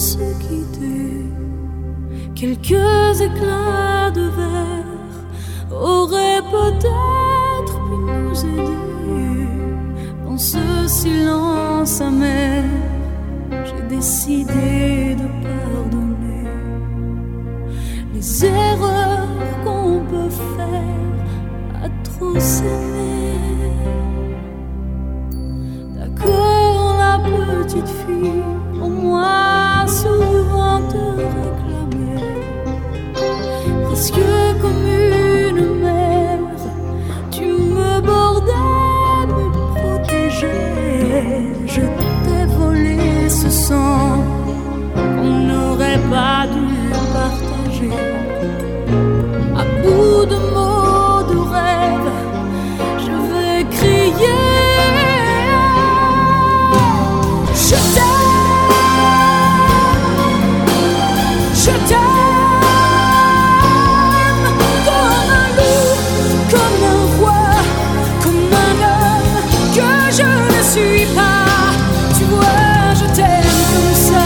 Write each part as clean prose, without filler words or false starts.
se quitter. Quelques éclats de verre auraient peut-être pu nous aider. Dans ce silence amer, j'ai décidé de pardonner les erreurs qu'on peut faire à trop s'aimer. D'accord, la petite fille, au moins souvent te réclamait, presque comme une mère, tu me bordais, me protégeais. Je t'ai volé ce sang qu'on n'aurait pas dû partager. À bout de mots, de rêves, je vais crier. Je t'aime comme un loup, comme un roi, comme un homme que je ne suis pas. Tu vois, je t'aime comme ça.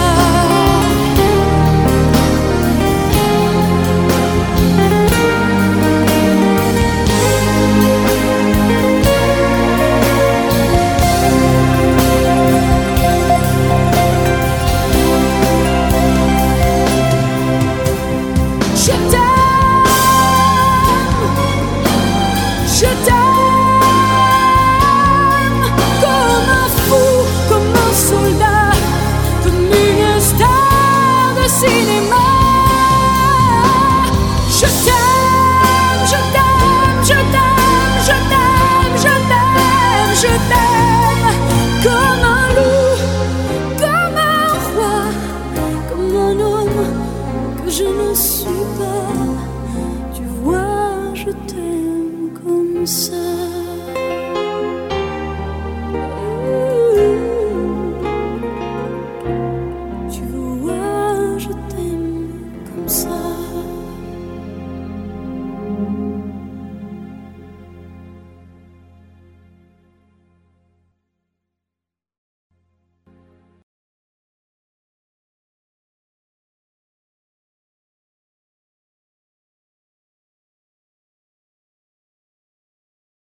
Je t'aime comme un fou, comme un soldat, comme une star de cinéma. Je t'aime, je t'aime, je t'aime, je t'aime, je t'aime, je t'aime comme un loup, comme un roi, comme un homme que je ne suis